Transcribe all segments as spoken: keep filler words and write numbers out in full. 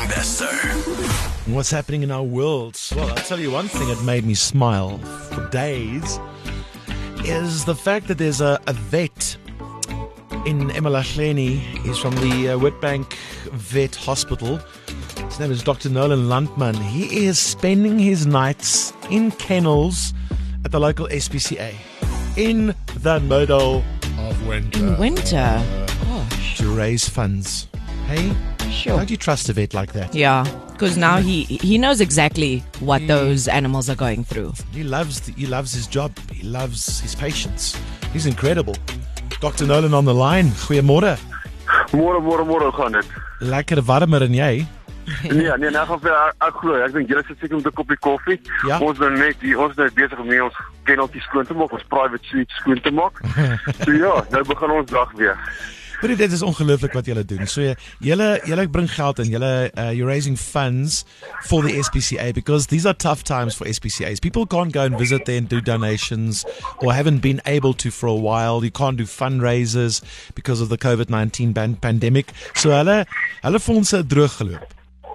Investor. What's happening in our world? Well, I'll tell you one thing that made me smile for days is the fact that there's a, a vet in eMalahleni. He's from the uh, Witbank Vet Hospital. His name is Doctor Nolan Landman. He is spending his nights in kennels at the local S P C A in the middle of winter. In winter? Gosh. To raise funds. Hey? Sure. How do you trust a vet like that? Yeah, because now he he knows exactly what those animals are going through. He loves the, he loves his job. He loves his patients. He's incredible. Doctor Nolan on the line. Goeiemôre. Môre, môre, môre, hoe gaan dit? Lekker warmer en jy? Nee, nee, nou gaan ek, ek glo, ek dink julle sit seker met 'n koppie koffie. Ja. Ons nou net hier, ons nou besig om nie ons kenneltjies skoon te maak, ons private suite skoon te maak. So ja, nou begin ons dag weer. Maar dit is ongelooflik wat julle doen. So julle julle bring geld in. Julle uh, you're raising funds for the S P C A because these are tough times for S P C As. People can't go and visit there and do donations or haven't been able to for a while. You can't do fundraisers because of the COVID nineteen ban- pandemic. So hulle hulle fondse het droog geloop.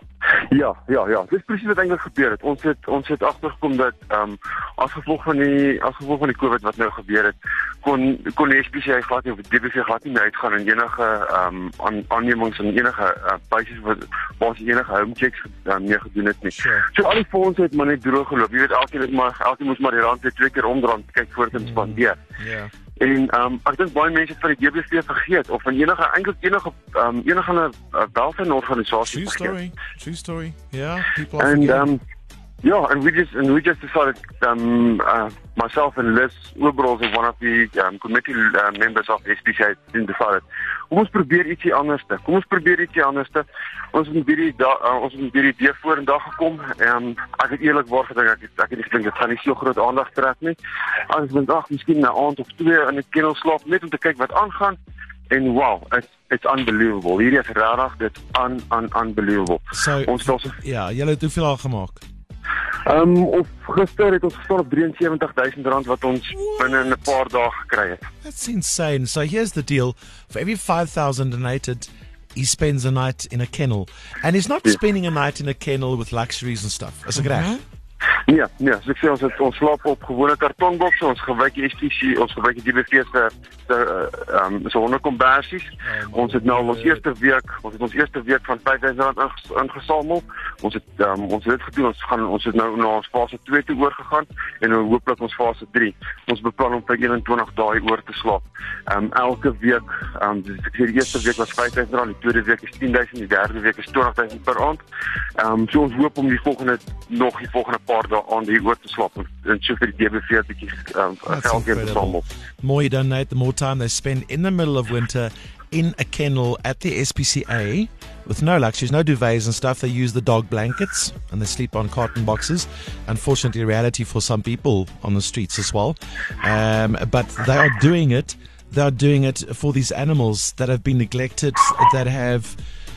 Ja, ja, ja. Dis presies wat eintlik gebeur het. Ons het ons het agtergekom dat ehm um, as gevolg van die as gevolg van die COVID wat nou gebeur het, kon kon die S P C A glad nie of die D B V glad nie meer uitgaan en enige ehm um, aan aannemings en enige uh, basis wat waar se enige home checks uh, meer gedoen het nie. Sure. So al die fondse het maar net droog geloop. Jy weet elkeen het maar elkeen moes maar die rand net twee keer omdraai kyk voor dit spandeer. Ja. En um, ek dink baie mense het van die D B V vergeet of van enige eintlik enige um, enige 'n uh, welstandsorganisasie True vergeet. story. True story. Yeah, people are And forgetting. um, yeah, and we just and we just decided um, uh, myself and Liz Oberholz, one of the um, committee uh, members of S P C A, decided. Kom ons probeer ietsie anders te. Kom ons probeer ietsie anders te. Ons het hierdie uh, ons het hierdie idee vorendag gekom. Ehm um, ek het eerlikwaar gedink ek het ek het gedink dit gaan nie so groot aandag trek nie. As ons vandag miskien 'n aand of twee in 'n kennel slaap net om te kyk wat aangaan. En wow, it's it's unbelievable. Hierdie is regtig dit un, un unbelievable. So Ons was ja, julle het hoeveel al gemaak? Ehm um, of gister het ons gestaan op drie en sewentig duisend rand wat ons binne 'n paar dae gekry het. That's insane. So here's the deal. For every five thousand donated, he spends a night in a kennel. And he's not Yeah. spending a night in a kennel with luxuries and stuff. Is ek reg? Nee, nee, so ek sê ons het ons slaap op gewone kartonbokse, ons gebruik die S P C, ons gebruik die D B V se se ehm um, so honderkombersies. Oh, ons het nou ons eerste week, ons het ons eerste week van vyf duisend rand inges- ingesamel. Ons het ehm um, ons het dit gedoen, ons gaan ons het nou na ons fase twee toe oorgegaan en nou hooplik ons fase drie. Ons beplan om vir eenentwintig dae oor te slaap. Ehm um, elke week, ehm um, dis ek sê die eerste week was vyf duisend rand, die tweede week is tien duisend, die derde week is twintig duisend per aand. Ehm um, so ons hoop om die volgende nog die volgende paar dae aan die oor te slaap en so vir die D B V 'n bietjie um, geld in te samel. The more you donate, the more time they spend in the middle of winter in a kennel at the S P C A with no luxuries, no duvets and stuff. They use the dog blankets and they sleep on carton boxes. Unfortunately, reality for some people on the streets as well. Um, but they are doing it. They are doing it for these animals that have been neglected, that have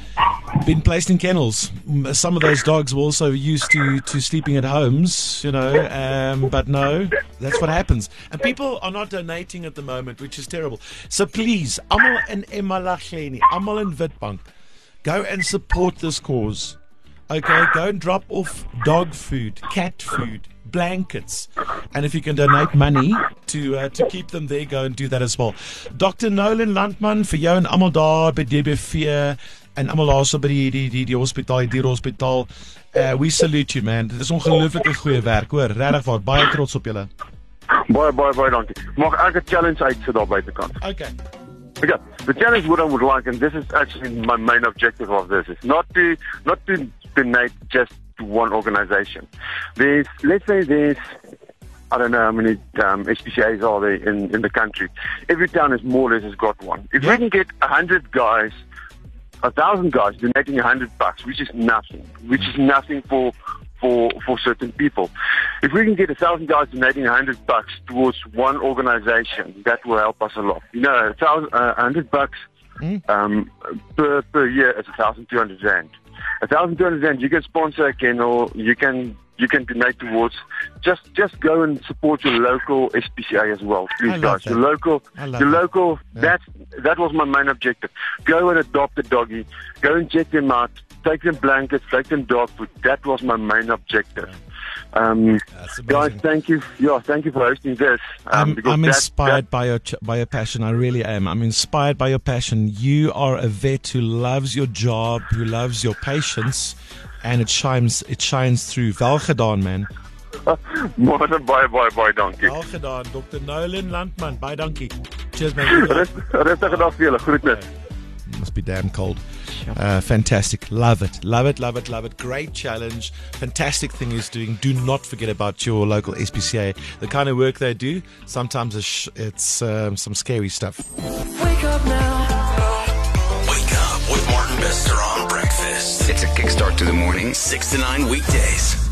been placed in kennels. Some of those dogs were also used to, to sleeping at homes, you know, um, but no, that's what happens. And people are not donating at the moment, which is terrible. So please, almal in eMalahleni, almal in Witbank, go and support this cause. Okay, go and drop off dog food, cat food, blankets. And if you can donate money to uh, to keep them there, go and do that as well. Doctor Nolan Landman, vir jou en almal daar by D B V en almal daar so by die die die, die hospitaal, die dierhospitaal. Uh, we salute you, man. Dit is ongelooflike goeie werk, hoor. Regtig waar, baie trots op julle. Baie baie baie dankie. Mag ek 'n challenge uitsit daar buitekant? Okay. Okay, the challenge what I would like, and this is actually my main objective of this, is not to not to donate just to one organization. There's, let's say there's, I don't know how many um, S P C As are there in, in the country. Every town is more or less has got one. If we can get a hundred guys, a thousand guys donating a hundred bucks, which is nothing, which is nothing for for for certain people. If we can get a thousand guys donating a hundred bucks towards one organization, that will help us a lot. You know, a thousand, a uh, hundred bucks um, per per year is a thousand two hundred rand. A thousand two hundred rand, you can sponsor a kennel, you can you can donate towards. Just just go and support your local S P C A as well, please, I love guys. that. Your local, I love your that. local. Yeah. That's that was my main objective. Go and adopt a doggy. Go and check them out. Take them blankets. Take them dog food. That was my main objective. Um, That's guys, amazing. thank you. Yeah, thank you for hosting this. Um, I'm, because I'm that- inspired that- by your ch- by your passion. I really am. I'm inspired by your passion. You are a vet who loves your job, who loves your patience, and it shines. It shines through. Wel gedaan, man. More than bye, bye, bye, donkey. Wel gedaan, Doctor Nolan Landman. Baie dankie. Cheers, man. Rust- Rustige dag vir julle. Groetnis. Must be damn cold. Uh, fantastic. Love it. Love it, love it, love it. Great challenge. Fantastic thing he's doing. Do not forget about your local S P C A. The kind of work they do, sometimes it's, sh- it's um, some scary stuff. Wake up now. Wake up with Martin Bester on breakfast. It's a kickstart to the morning, six to nine weekdays.